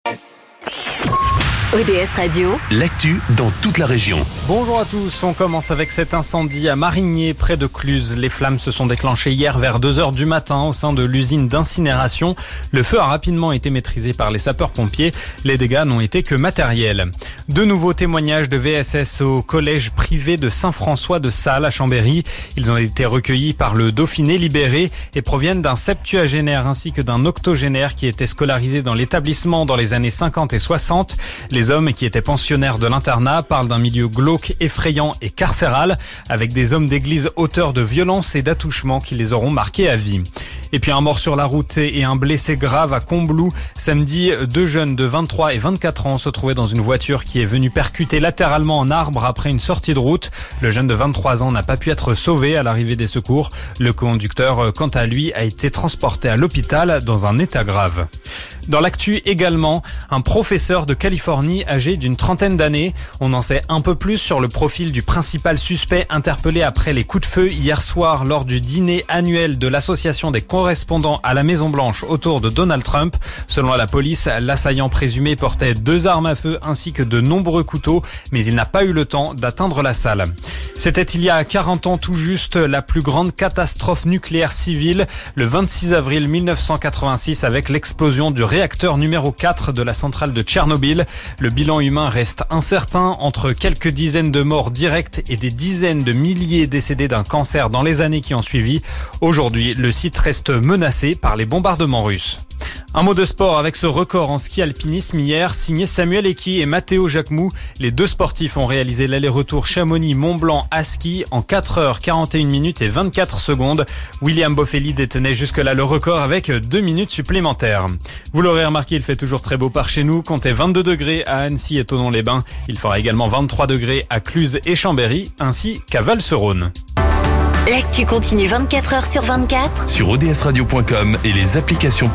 ODS Radio, l'actu dans toute la région. Bonjour à tous, on commence avec cet incendie à Marigné, près de Cluses. Les flammes se sont déclenchées hier vers 2h du matin au sein de l'usine d'incinération. Le feu a rapidement été maîtrisé par les sapeurs-pompiers. Les dégâts n'ont été que matériels. De nouveaux témoignages de VSS au collège privé de Saint-François de Sales à Chambéry. Ils ont été recueillis par le Dauphiné libéré et proviennent d'un septuagénaire ainsi que d'un octogénaire qui était scolarisé dans l'établissement dans les années 50 et 60. Les hommes qui étaient pensionnaires de l'internat parlent d'un milieu glauque, effrayant et carcéral, avec des hommes d'église auteurs de violences et d'attouchements qui les auront marqués à vie. Et puis un mort sur la route et un blessé grave à Combloux. Samedi, deux jeunes de 23 et 24 ans se trouvaient dans une voiture qui est venue percuter latéralement un arbre après une sortie de route. Le jeune de 23 ans n'a pas pu être sauvé à l'arrivée des secours. Le conducteur, quant à lui, a été transporté à l'hôpital dans un état grave. Dans l'actu également, un professeur de Californie âgé d'une trentaine d'années. On en sait un peu plus sur le profil du principal suspect interpellé après les coups de feu hier soir lors du dîner annuel de l'association des correspondants à la Maison-Blanche autour de Donald Trump. Selon la police, l'assaillant présumé portait 2 armes à feu ainsi que de nombreux couteaux, mais il n'a pas eu le temps d'atteindre la salle. C'était il y a 40 ans tout juste la plus grande catastrophe nucléaire civile, le 26 avril 1986 avec l'explosion du réacteur numéro 4 de la centrale de Tchernobyl. Le bilan humain reste incertain, entre quelques dizaines de morts directes et des dizaines de milliers décédés d'un cancer dans les années qui ont suivi. Aujourd'hui, le site reste menacé par les bombardements russes. Un mot de sport avec ce record en ski alpinisme hier, signé Samuel Eki et Matteo Jacquemou. Les deux sportifs ont réalisé l'aller-retour Chamonix-Mont-Blanc à ski en 4h41 minutes et 24 secondes. William Bofelli détenait jusque-là le record avec 2 minutes supplémentaires. Vous l'aurez remarqué, il fait toujours très beau par chez nous. Comptez 22 degrés à Annecy et Thonon-les-Bains. Il fera également 23 degrés à Cluses et Chambéry, ainsi qu'à Val-sur-Rhône. l'actu continue 24h sur 24 Sur odsradio.com et les applications